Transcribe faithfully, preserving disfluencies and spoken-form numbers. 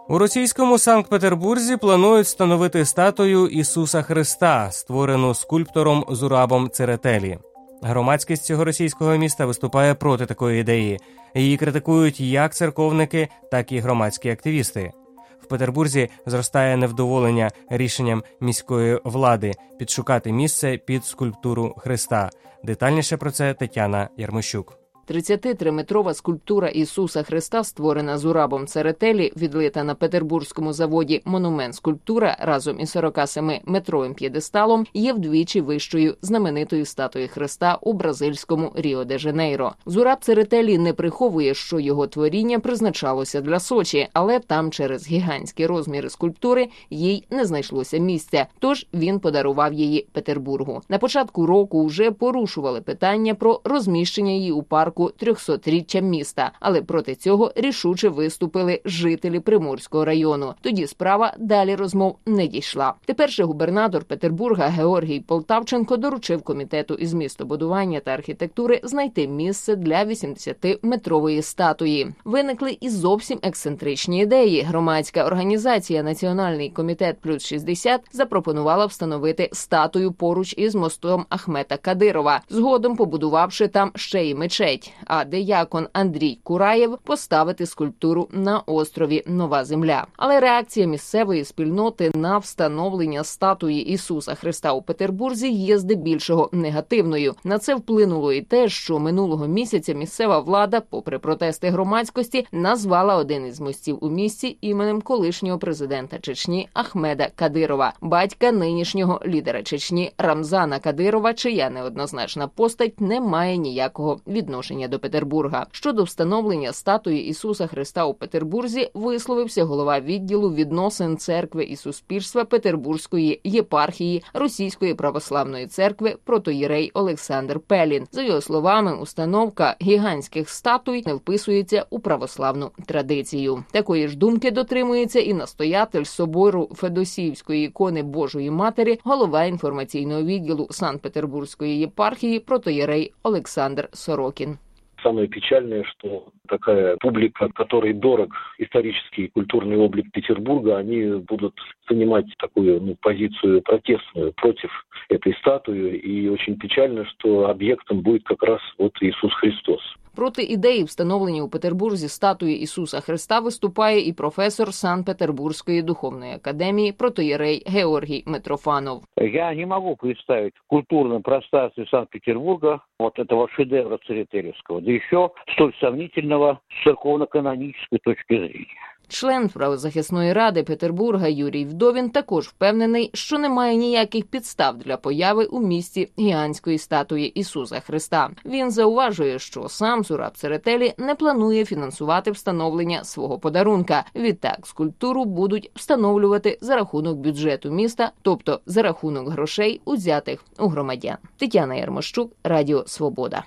У російському Санкт-Петербурзі планують встановити статую Ісуса Христа, створену скульптором Зурабом Церетелі. Громадськість цього російського міста виступає проти такої ідеї. Її критикують як церковники, так і громадські активісти. В Петербурзі зростає невдоволення рішенням міської влади підшукати місце під скульптуру Христа. Детальніше про це Тетяна Ярмощук. тридцятитриметрова скульптура Ісуса Христа, створена Зурабом Церетелі, відлита на петербурзькому заводі «Монумент Скульптура» разом із сорокасемиметровим п'єдесталом, є вдвічі вищою знаменитої статуї Христа у бразильському Ріо-де-Жанейро. Зураб Церетелі не приховує, що його творіння призначалося для Сочі, але там через гігантські розміри скульптури їй не знайшлося місця, тож він подарував її Петербургу. На початку року вже порушували питання про розміщення її у парку трьохсотріччя міста, але проти цього рішуче виступили жителі Приморського району. Тоді справа далі розмов не дійшла. Тепер же губернатор Петербурга Георгій Полтавченко доручив комітету із містобудування та архітектури знайти місце для вісімдесятиметрової статуї. Виникли і зовсім ексцентричні ідеї. Громадська організація «Національний комітет плюс шістдесят» запропонувала встановити статую поруч із мостом Ахмета Кадирова, згодом побудувавши там ще й мечеть. А диякон Андрій Кураєв поставити скульптуру на острові Нова Земля. Але реакція місцевої спільноти на встановлення статуї Ісуса Христа у Петербурзі є здебільшого негативною. На це вплинуло і те, що минулого місяця місцева влада, попри протести громадськості, назвала один із мостів у місті іменем колишнього президента Чечні Ахмеда Кадирова, батька нинішнього лідера Чечні Рамзана Кадирова, чия неоднозначна постать не має ніякого відношення до Петербурга. Щодо встановлення статуї Ісуса Христа у Петербурзі висловився голова відділу відносин церкви і суспільства Петербурзької єпархії Російської православної церкви протоїрей Олександр Пелін. За його словами, установка гігантських статуй не вписується у православну традицію. Такої ж думки дотримується і настоятель собору Федосіївської ікони Божої Матері, голова інформаційного відділу Санкт-Петербурзької єпархії протоїрей Олександр Сорокін. Самое печальное, что такая публика, которой дорог исторический и культурный облик Петербурга, они будут занимать такую ну, позицию протестную против этой статуи. И очень печально, что объектом будет как раз вот Иисус Христос. Проти ідеї встановлення у Петербурзі статуї Ісуса Христа виступає і професор Санкт-Петербурзької духовної академії протоїрей Георгій Митрофанов. Я не могу представить в культурном пространстве Санкт-Петербурга вот этого шедевра Церетелевского, да еще столь сомнительного с церковно-канонической точки зрения. Член правозахисної ради Петербурга Юрій Вдовін також впевнений, що немає ніяких підстав для появи у місті гігантської статуї Ісуса Христа. Він зауважує, що сам Зураб Церетелі не планує фінансувати встановлення свого подарунка. Відтак, скульптуру будуть встановлювати за рахунок бюджету міста, тобто за рахунок грошей, узятих у громадян. Тетяна Ярмощук, Радіо Свобода.